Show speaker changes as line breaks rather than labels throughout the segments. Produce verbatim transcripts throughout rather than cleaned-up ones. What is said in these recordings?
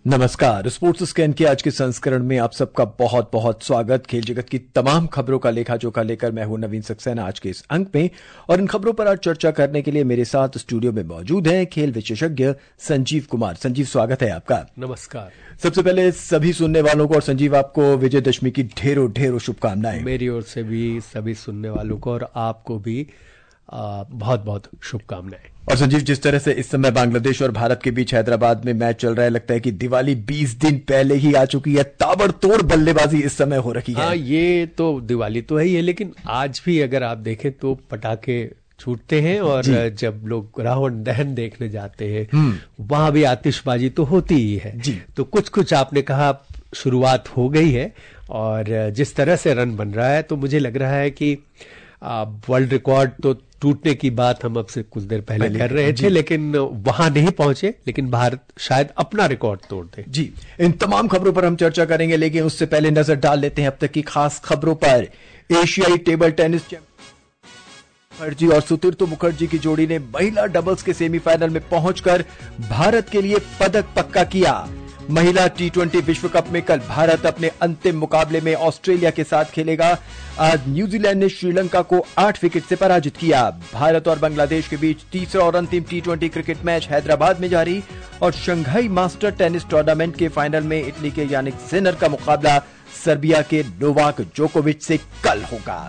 नमस्कार। Sports scan के आज के संस्करण में आप सबका बहुत बहुत स्वागत। खेल जगत की तमाम खबरों का लेखा जोखा लेकर मैं हूं नवीन सक्सेना आज के इस अंक में, और इन खबरों पर आज चर्चा करने के लिए मेरे साथ स्टूडियो में मौजूद हैं खेल विशेषज्ञ संजीव कुमार। संजीव, स्वागत है आपका।
नमस्कार। सबसे
पहले सभी सुनने वालों को और संजीव आपको विजयदशमी की ढेरों ढेरों शुभकामनाएं।
मेरी ओर से भी सभी सुनने वालों को और आपको भी बहुत बहुत शुभकामनाएं।
और संजीव, जिस तरह से इस समय बांग्लादेश और भारत के बीच हैदराबाद में मैच चल रहा है, लगता है कि दिवाली बीस दिन पहले ही आ चुकी है। ताबड़तोड़ बल्लेबाजी इस समय हो रही है।
हाँ, ये तो दिवाली तो है ही है, लेकिन आज भी अगर आप देखें तो पटाखे छूटते हैं और जब लोग रावण दहन देखने जाते हैं वहां भी आतिशबाजी तो होती ही है। तो कुछ कुछ आपने कहा शुरुआत हो गई है, और जिस तरह से रन बन रहा है तो मुझे लग रहा है कि वर्ल्ड रिकॉर्ड तो टूटने की बात हम अब से कुछ देर पहले कर रहे थे, लेकिन वहां नहीं पहुंचे, लेकिन भारत शायद अपना रिकॉर्ड तोड़ दे।
जी, इन तमाम खबरों पर हम चर्चा करेंगे, लेकिन उससे पहले नजर डाल लेते हैं अब तक की खास खबरों पर। एशियाई टेबल टेनिस चैंपियन मुखर्जी और सुतीर्थो मुखर्जी की जोड़ी ने महिला डबल्स के सेमीफाइनल में पहुंचकर भारत के लिए पदक पक्का किया। महिला टी ट्वेंटी विश्व कप में कल भारत अपने अंतिम मुकाबले में ऑस्ट्रेलिया के साथ खेलेगा। आज न्यूजीलैंड ने श्रीलंका को आठ विकेट से पराजित किया। भारत और बांग्लादेश के बीच तीसरा और अंतिम T twenty cricket match Hyderabad में जारी, और शंघाई मास्टर टेनिस टूर्नामेंट के फाइनल में इटली के यानिक सिनर का मुकाबला सर्बिया के नोवाक जोकोविच से कल होगा।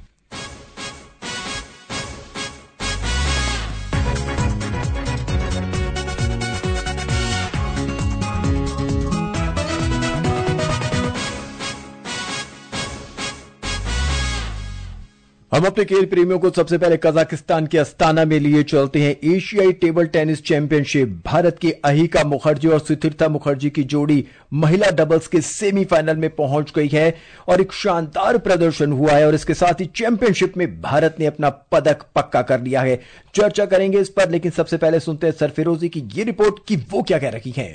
हम अपने खेल प्रेमियों को सबसे पहले कजाकिस्तान के अस्ताना में लिए चलते हैं। एशियाई टेबल टेनिस चैंपियनशिप, भारत के अहिका मुखर्जी और सुतीर्था मुखर्जी की जोड़ी महिला डबल्स के सेमीफाइनल में पहुंच गई है और एक शानदार प्रदर्शन हुआ है, और इसके साथ ही चैंपियनशिप में भारत ने अपना पदक पक्का कर लिया है। चर्चा करेंगे इस पर, लेकिन सबसे पहले सुनते हैं सरफिरोजी की ये रिपोर्ट कि वो क्या कह रही है।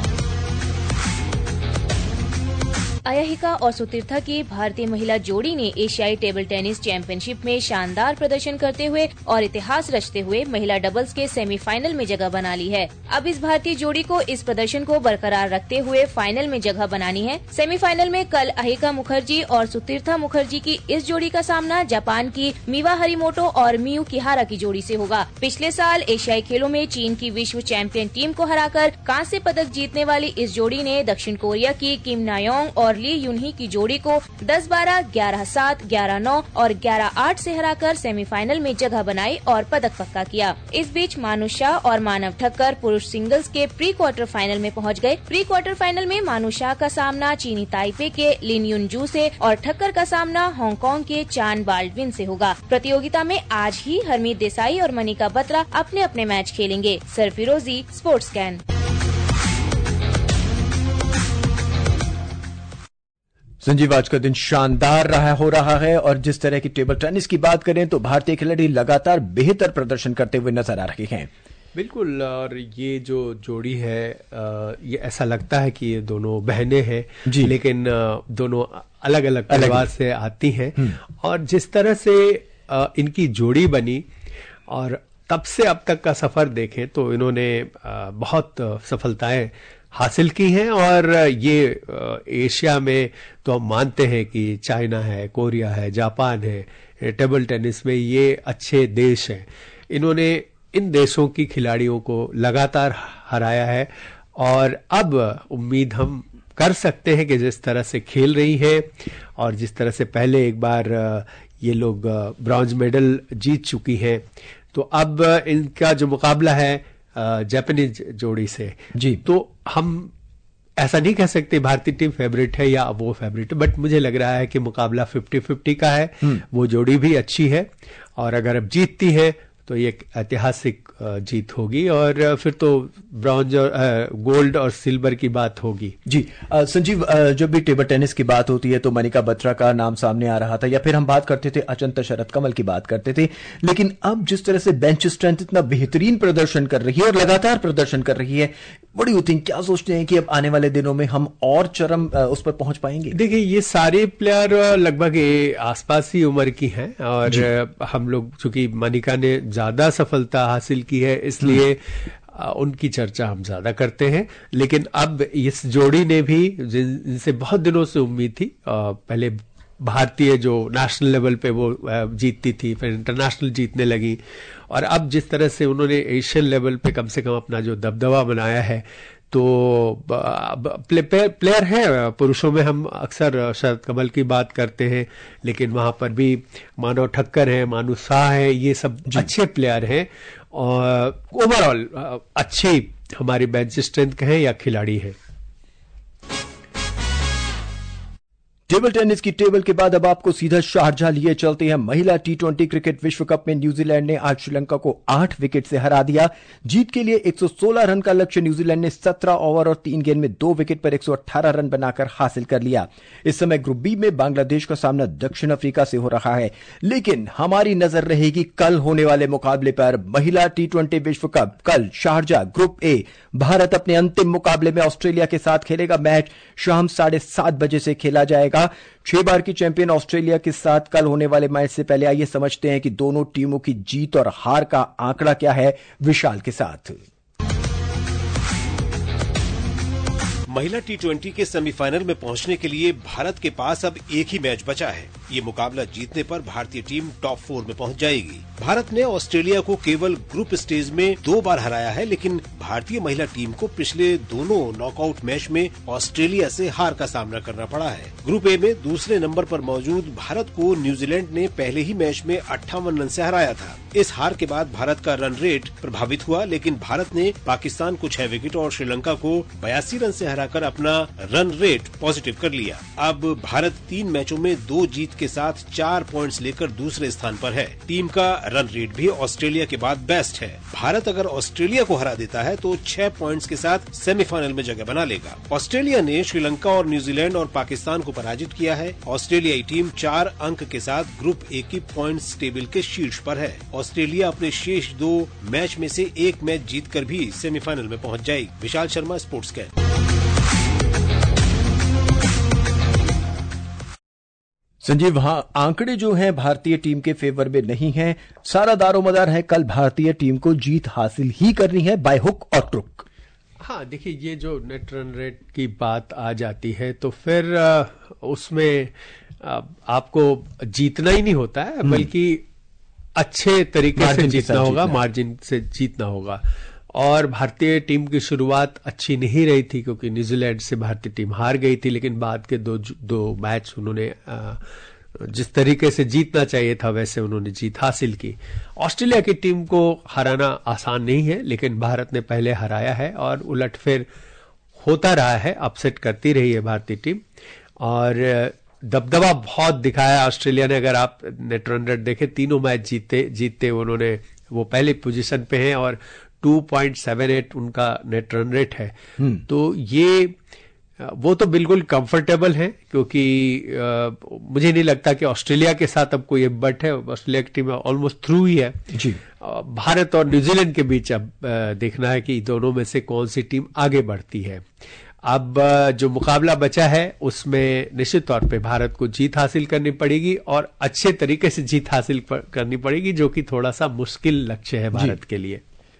अहिका और सुतीर्था की भारतीय महिला जोड़ी ने एशियाई टेबल टेनिस चैंपियनशिप में शानदार प्रदर्शन करते हुए और इतिहास रचते हुए महिला डबल्स के सेमीफाइनल में जगह बना ली है। अब इस भारतीय जोड़ी को इस प्रदर्शन को बरकरार रखते हुए फाइनल में जगह बनानी है। सेमीफाइनल में कल अहिका मुखर्जी और सुतीर्था मुखर्जी की इस जोड़ी का सामना जापान की मिवा हरिमोटो और मियू किहारा की जोड़ी से होगा। पिछले साल एशियाई खेलों में चीन की विश्व चैंपियन टीम को हराकर कांस्य पदक जीतने वाली इस जोड़ी ने दक्षिण कोरिया की किम नायोंग और ली यूनही की जोड़ी को दस बारह, ग्यारह सात, ग्यारह नौ और ग्यारह आठ से हराकर सेमीफाइनल में जगह बनाई और पदक पक्का किया। इस बीच मानु शाह और मानव ठक्कर पुरुष सिंगल्स के प्री क्वार्टर फाइनल में पहुंच गए। प्री क्वार्टर फाइनल में मानु शाह का सामना चीनी ताइपे के लिन युनजू से और ठक्कर का सामना हांगकांग के चान बाल्डविन से होगा। प्रतियोगिता में आज ही हरमीत देसाई और मनिका बत्रा अपने अपने मैच खेलेंगे। सरफिरोजी, स्पोर्ट्स स्कैन।
संजीव, आज का दिन शानदार रहा हो रहा है, और जिस तरह की टेबल टेनिस की बात करें तो भारतीय खिलाड़ी लगातार बेहतर प्रदर्शन करते हुए नजर आ रहे हैं।
बिल्कुल, और ये जो जोड़ी है ये ऐसा लगता है कि ये दोनों बहनें हैं, लेकिन दोनों अलग अलग परिवार से आती हैं, और जिस तरह से इनकी जोड़ी बनी और तब से अब तक का सफर देखें तो इन्होंने बहुत सफलताएं हासिल की हैं। और ये एशिया में तो हम मानते हैं कि चाइना है, कोरिया है, जापान है, टेबल टेनिस में ये अच्छे देश हैं। इन्होंने इन देशों की खिलाड़ियों को लगातार हराया है, और अब उम्मीद हम कर सकते हैं कि जिस तरह से खेल रही है और जिस तरह से पहले एक बार ये लोग ब्रॉन्ज मेडल जीत चुकी हैं, तो अब इनका जो मुकाबला है जापानीज जोड़ी से, जी, तो हम ऐसा नहीं कह सकते भारतीय टीम फेवरेट है या वो फेवरेट है, बट मुझे लग रहा है कि मुकाबला फिफ्टी फिफ्टी का है। वो जोड़ी भी अच्छी है, और अगर अब जीतती है तो ये एक ऐतिहासिक जीत होगी, और फिर तो ब्रॉन्ज और गोल्ड और सिल्वर की बात होगी।
जी संजीव, जब भी टेबल टेनिस की बात होती है तो मनिका बत्रा का नाम सामने आ रहा था, या फिर हम बात करते थे अचंता शरद कमल की बात करते थे, लेकिन अब जिस तरह से बेंच स्ट्रेंथ इतना बेहतरीन प्रदर्शन कर रही है और लगातार प्रदर्शन कर रही है, व्हाट डू यू थिंक, क्या सोचते हैं कि अब आने वाले दिनों में हम और चरम उस पर पहुंच पाएंगे?
देखिए, ये सारे प्लेयर लगभग आसपास ही उम्र की हैं, और हम लोग चूंकि मनिका ने ज्यादा सफलता हासिल की है, इसलिए उनकी चर्चा हम ज्यादा करते हैं। लेकिन अब इस जोड़ी ने भी, जिनसे बहुत दिनों से उम्मीद थी, पहले भारतीय जो नेशनल लेवल पे वो जीतती थी, फिर इंटरनेशनल जीतने लगी, और अब जिस तरह से उन्होंने एशियन लेवल पे कम से कम अपना जो दबदबा बनाया है, तो प्ले, प्लेयर है। पुरुषों में हम अक्सर शरद कमल की बात करते हैं, लेकिन वहां पर भी मानव ठक्कर है, मानू शाह है, ये सब अच्छे प्लेयर हैं, और ओवरऑल अच्छी हमारी बेंच स्ट्रेंथ कहें या खिलाड़ी है।
टेबल टेनिस की टेबल के बाद अब आपको सीधा शारजाह लिए चलते हैं। महिला टी ट्वेंटी क्रिकेट विश्व कप में न्यूजीलैंड ने आज श्रीलंका को आठ विकेट से हरा दिया। जीत के लिए एक सौ सोलह रन का लक्ष्य न्यूजीलैंड ने सत्रह ओवर और तीन गेंद में दो विकेट पर एक सौ अठारह रन बनाकर हासिल कर लिया। इस समय ग्रुप बी में बांग्लादेश का सामना दक्षिण अफ्रीका से हो रहा है, लेकिन हमारी नजर रहेगी कल होने वाले मुकाबले पर। महिला टी ट्वेंटी विश्व कप कल शारजाह ग्रुप ए। भारत अपने अंतिम मुकाबले में ऑस्ट्रेलिया के साथ खेलेगा। मैच शाम साढ़े सात बजे से खेला जाएगा। छह बार की चैंपियन ऑस्ट्रेलिया के साथ कल होने वाले मैच से पहले आइए समझते हैं कि दोनों टीमों की जीत और हार का आंकड़ा क्या है, विशाल के साथ।
महिला टी ट्वेंटी के सेमीफाइनल में पहुंचने के लिए भारत के पास अब एक ही मैच बचा है। ये मुकाबला जीतने पर भारतीय टीम टॉप फोर में पहुंच जाएगी। भारत ने ऑस्ट्रेलिया को केवल ग्रुप स्टेज में दो बार हराया है, लेकिन भारतीय महिला टीम को पिछले दोनों नॉकआउट मैच में ऑस्ट्रेलिया से हार का सामना करना पड़ा है। ग्रुप ए में दूसरे नंबर पर मौजूद भारत को न्यूजीलैंड ने पहले ही मैच में अट्ठावन रन से हराया था। इस हार के बाद भारत का रन रेट प्रभावित हुआ, लेकिन भारत ने पाकिस्तान को छह विकेट और श्रीलंका को बयासी रन से हराकर अपना रन रेट पॉजिटिव कर लिया। अब भारत तीन मैचों में दो जीत के साथ चार पॉइंट्स लेकर दूसरे स्थान पर है। टीम का रन रेट भी ऑस्ट्रेलिया के बाद बेस्ट है। भारत अगर ऑस्ट्रेलिया को हरा देता है तो छह पॉइंट्स के साथ सेमीफाइनल में जगह बना लेगा। ऑस्ट्रेलिया ने श्रीलंका और न्यूजीलैंड और पाकिस्तान को पराजित किया है। ऑस्ट्रेलियाई टीम चार अंक के साथ ग्रुप ए की पॉइंट्स टेबल के शीर्ष पर है। ऑस्ट्रेलिया अपने शेष दो मैच में से एक मैच जीतकर भी सेमीफाइनल में पहुंच जाएगी। विशाल शर्मा, स्पोर्ट्स कैट।
संजीव, हाँ, आंकड़े जो हैं भारतीय टीम के फेवर में नहीं हैं। सारा दारोमदार है कल भारतीय टीम को जीत हासिल ही करनी है, बाय हुक और क्रुक।
हाँ, देखिए, ये जो नेट रन रेट की बात आ जाती है तो फिर उसमें आपको जीतना ही नहीं होता है, बल्कि अच्छे तरीके से जीतना होगा, मार्जिन से जीतना होगा। और भारतीय टीम की शुरुआत अच्छी नहीं रही थी, क्योंकि न्यूजीलैंड से भारतीय टीम हार गई थी, लेकिन बाद के दो दो मैच उन्होंने जिस तरीके से जीतना चाहिए था वैसे उन्होंने जीत हासिल की। ऑस्ट्रेलिया की टीम को हराना आसान नहीं है, लेकिन भारत ने पहले हराया है और उलटफेर होता रहा है, अपसेट करती रही है भारतीय टीम, और दबदबा बहुत दिखाया ऑस्ट्रेलिया ने। अगर आप नेट रन रेट देखें, तीनों मैच जीते जीतते उन्होंने, वो पहले पोजीशन पे हैं और टू पॉइंट सेवन एट उनका नेट रन रेट है। तो ये वो तो बिल्कुल कंफर्टेबल है, क्योंकि आ, मुझे नहीं लगता कि ऑस्ट्रेलिया के साथ अब कोई बट है। ऑस्ट्रेलिया की टीम ऑलमोस्ट थ्रू ही है जी। भारत और न्यूजीलैंड के बीच अब आ, देखना है कि दोनों में से कौन सी टीम आगे बढ़ती है। अब जो मुकाबला बचा है उसमें निश्चित तौर पे भारत को जीत हासिल करनी पड़ेगी, और अच्छे तरीके से जीत हासिल करनी पड़ेगी, जो कि थोड़ा सा मुश्किल लक्ष्य है भारत के लिए।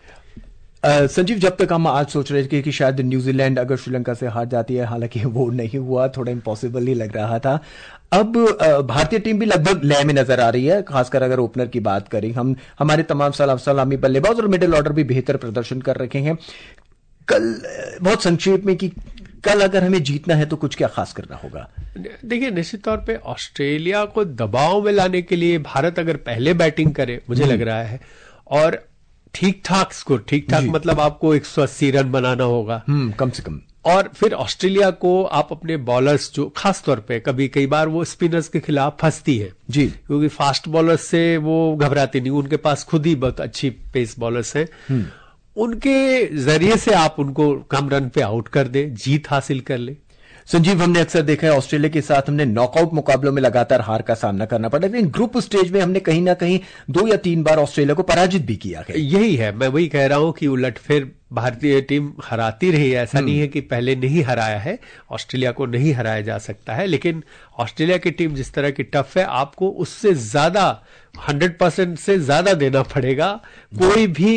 Uh, संजीव, जब तक हम आज सोच रहे थे कि शायद न्यूजीलैंड अगर श्रीलंका से हार जाती है, हालांकि वो नहीं हुआ, थोड़ा इम्पॉसिबल ही लग रहा था। अब uh, भारतीय टीम भी लगभग लय में नजर आ रही है, खासकर अगर ओपनर की बात करें हम। हमारे तमाम सलाम सलामी बल्लेबाज और मिडिल ऑर्डर भी बेहतर प्रदर्शन कर रखे हैं। कल बहुत संक्षेप में कि कल अगर हमें जीतना है तो कुछ क्या खास करना होगा?
देखिए, निश्चित तौर पे ऑस्ट्रेलिया को दबाव में लाने के लिए भारत अगर पहले बैटिंग करे, मुझे लग रहा है, और ठीक ठाक स्कोर, ठीक ठाक मतलब आपको एक सौ अस्सी रन बनाना होगा
कम से कम,
और फिर ऑस्ट्रेलिया को आप अपने बॉलर्स, जो खास तौर पे कभी कई बार वो स्पिनर्स के खिलाफ फंसती है जी, क्योंकि फास्ट बॉलर्स से वो घबराती नहीं, उनके पास खुद ही बहुत अच्छी पेस बॉलर्स हैं, उनके जरिए से आप उनको कम रन पे आउट कर दे, जीत हासिल कर ले।
संजीव, हमने अक्सर देखा है ऑस्ट्रेलिया के साथ हमने नॉकआउट मुकाबलों में लगातार हार का सामना करना पड़ा, लेकिन ग्रुप स्टेज में हमने कहीं ना कहीं दो या तीन बार ऑस्ट्रेलिया को पराजित भी किया है।
यही है, मैं वही कह रहा हूं कि उलटफेर भारतीय टीम हराती रही है। ऐसा नहीं है कि पहले नहीं हराया है, ऑस्ट्रेलिया को नहीं हराया जा सकता है, लेकिन ऑस्ट्रेलिया की टीम जिस तरह की टफ है, आपको उससे ज्यादा हंड्रेड परसेंट से ज्यादा देना पड़ेगा। कोई भी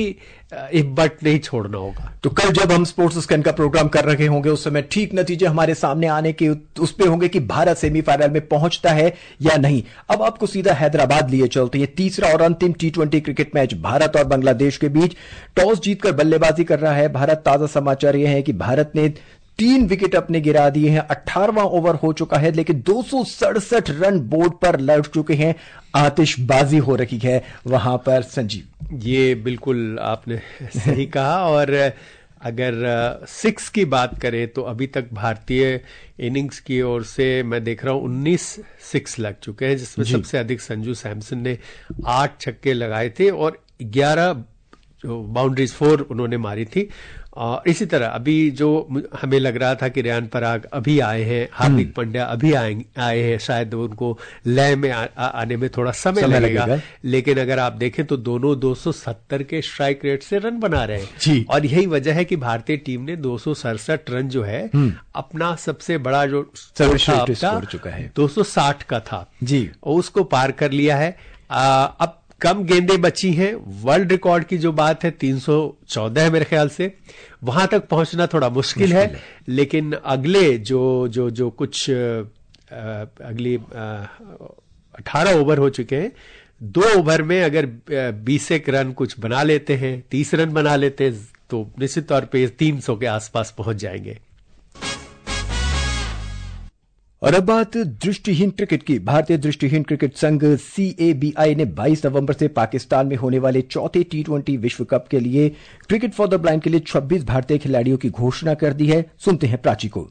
इफ बट नहीं छोड़ना होगा।
तो कल जब हम स्पोर्ट्स स्कैन का प्रोग्राम कर रहे होंगे उस समय ठीक नतीजे हमारे सामने आने के उस पे होंगे कि भारत सेमीफाइनल में पहुंचता है या नहीं। अब आपको सीधा हैदराबाद लिए चलते हैं। तीसरा और अंतिम T twenty cricket match Bharat और बांग्लादेश के बीच। टॉस जीतकर बल्लेबाजी कर रहा है भारत। ताजा समाचार यह है कि भारत ने तीन विकेट अपने गिरा दिए हैं। अठारहवां ओवर हो चुका है लेकिन दो सौ सड़सठ रन बोर्ड पर लड़ चुके हैं। आतिशबाजी हो रही है वहां पर। संजीव,
ये बिल्कुल आपने सही कहा। और अगर सिक्स की बात करें तो अभी तक भारतीय इनिंग्स की ओर से मैं देख रहा हूं उन्नीस सिक्स लग चुके हैं, जिसमें सबसे अधिक संजू सैमसन ने आठ छक्के लगाए थे और ग्यारह जो बाउंड्रीज फोर उन्होंने मारी थी। और इसी तरह अभी जो हमें लग रहा था कि रेयान पराग अभी आए हैं, हार्दिक पांड्या अभी आए आए हैं, शायद उनको लय में आ, आ, आने में थोड़ा समय, समय लगेगा, लगेगा लेकिन अगर आप देखें तो दोनों दो सौ सत्तर के स्ट्राइक रेट से रन बना रहे हैं। और यही वजह है कि भारतीय टीम ने दो सौ सड़सठ रन जो है अपना सबसे बड़ा जो
स्कोर चुका है
दो सौ साठ का था जी, उसको पार कर लिया है। आ, अब कम गेंदें बची हैं। वर्ल्ड रिकॉर्ड की जो बात है तीन सौ चौदह है मेरे ख्याल से, वहां तक पहुंचना थोड़ा मुश्किल, मुश्किल है, है लेकिन अगले जो जो जो कुछ अगली अठारह ओवर हो चुके हैं, दो ओवर में अगर बीस एक रन कुछ बना लेते हैं, तीस रन बना लेते हैं तो निश्चित तौर पे तीन सौ के आसपास पहुंच जाएंगे।
और अब बात दृष्टिहीन क्रिकेट की। भारतीय दृष्टिहीन क्रिकेट संघ सी ए बी आई ने बाईस नवंबर से पाकिस्तान में होने वाले चौथे टी ट्वेंटी विश्व कप के लिए क्रिकेट फॉर द ब्लाइंड के लिए छब्बीस भारतीय खिलाड़ियों की घोषणा कर दी है। सुनते हैं प्राची को।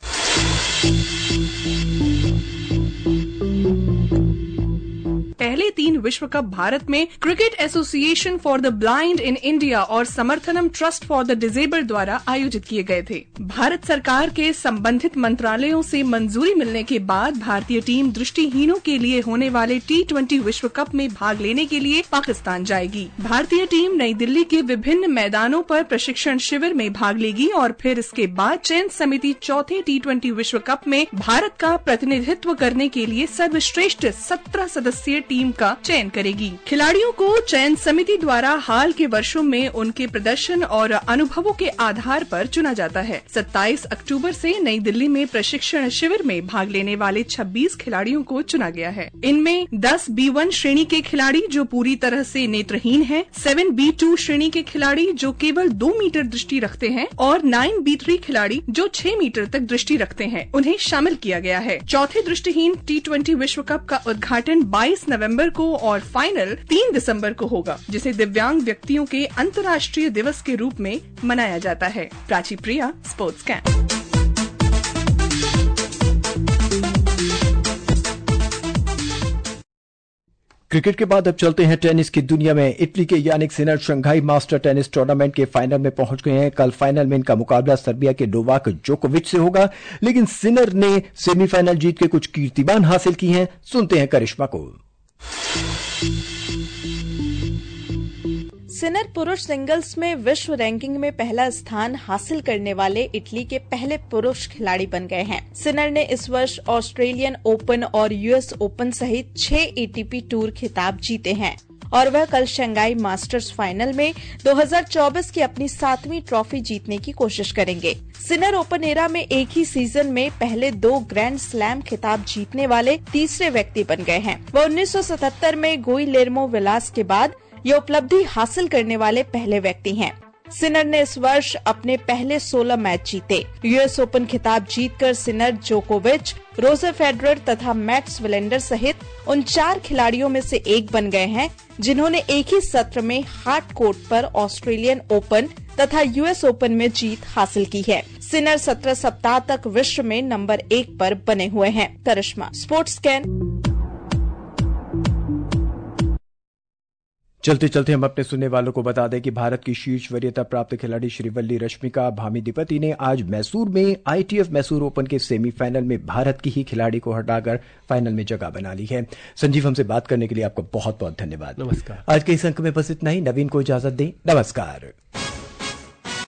पहले तीन विश्व कप भारत में cricket association for the blind in India और Samarthanam trust for the disabled द्वारा आयोजित किए गए थे। भारत सरकार के संबंधित मंत्रालयों से मंजूरी मिलने के बाद भारतीय टीम दृष्टिहीनों के लिए होने वाले टी ट्वेंटी विश्व कप में भाग लेने के लिए पाकिस्तान जाएगी। भारतीय टीम नई दिल्ली के विभिन्न मैदानों पर प्रशिक्षण शिविर में भाग लेगी और फिर इसके बाद चयन समिति चौथे टी ट्वेंटी विश्व कप में भारत का प्रतिनिधित्व करने के लिए सर्वश्रेष्ठ सत्रह सदस्यीय टीम का चयन करेगी। खिलाड़ियों को चयन समिति द्वारा हाल के वर्षों में उनके प्रदर्शन और अनुभवों के आधार पर चुना जाता है। सत्ताईस अक्टूबर से नई दिल्ली में प्रशिक्षण शिविर में भाग लेने वाले छब्बीस खिलाड़ियों को चुना गया है। इनमें दस बी वन श्रेणी के खिलाड़ी जो पूरी तरह से नेत्रहीन हैं, सेवन बी टू श्रेणी के खिलाड़ी जो केवल दो मीटर दृष्टि रखते हैं और नाइन बी थ्री खिलाड़ी जो छह मीटर तक दृष्टि रखते हैं, उन्हें शामिल किया गया है। चौथे दृष्टिहीन टी ट्वेंटी विश्व कप का उद्घाटन बाईस नवंबर को और फाइनल तीन दिसंबर को होगा, जिसे दिव्यांग व्यक्तियों के अंतर्राष्ट्रीय दिवस के रूप में मनाया जाता है। Prachi Priya, sports camp.
Cricket के बाद अब चलते हैं टेनिस की दुनिया में। इटली के Jannik Sinner Shanghai master tennis tournament के फाइनल में पहुंच गए हैं। कल फाइनल में इनका मुकाबला सर्बिया के नोवाक जोकोविच से होगा, लेकिन सिनर ने सेमीफाइनल जीत के कुछ कीर्तिमान हासिल की हैं। सुनते हैं करिश्मा को।
सिनर पुरुष सिंगल्स में विश्व रैंकिंग में पहला स्थान हासिल करने वाले इटली के पहले पुरुष खिलाड़ी बन गए हैं। सिनर ने इस वर्ष ऑस्ट्रेलियन ओपन और यूएस ओपन सहित छह एटीपी टूर खिताब जीते हैं और वह कल शंघाई मास्टर्स फाइनल में दो हज़ार चौबीस की अपनी सातवीं ट्रॉफी जीतने की कोशिश करेंगे। सिनर ओपन एरा में एक ही सीजन में पहले दो ग्रैंड स्लैम खिताब जीतने वाले तीसरे व्यक्ति बन गए हैं। वह उन्नीस सौ सतहत्तर में गुइलेर्मो विलास के बाद ये उपलब्धि हासिल करने वाले पहले व्यक्ति हैं। सिनर ने इस वर्ष अपने पहले सोलह मैच जीते। यूएस ओपन खिताब जीतकर सिनर जोकोविच, रोजर फेडरर तथा मैक्स विलेंडर सहित उन चार खिलाड़ियों में से एक बन गए हैं जिन्होंने एक ही सत्र में हार्ड कोर्ट पर ऑस्ट्रेलियन ओपन तथा यूएस ओपन में जीत हासिल की है। सिनर सत्रह सप्ताह तक विश्व में नंबर एक पर बने हुए हैं। करिश्मा, स्पोर्ट्स कैन।
चलते चलते हम अपने सुनने वालों को बता दें कि भारत की शीर्ष वरीयता प्राप्त खिलाड़ी श्रीवल्ली रश्मिका भामीदीपति ने आज मैसूर में आईटीएफ मैसूर ओपन के सेमीफाइनल में भारत की ही खिलाड़ी को हटाकर फाइनल में जगह बना ली है। संजीव, हमसे बात करने के लिए आपका बहुत बहुत धन्यवाद।
नमस्कार।
आज के इस अंक में बस इतना ही। नवीन को इजाजत दें। नमस्कार।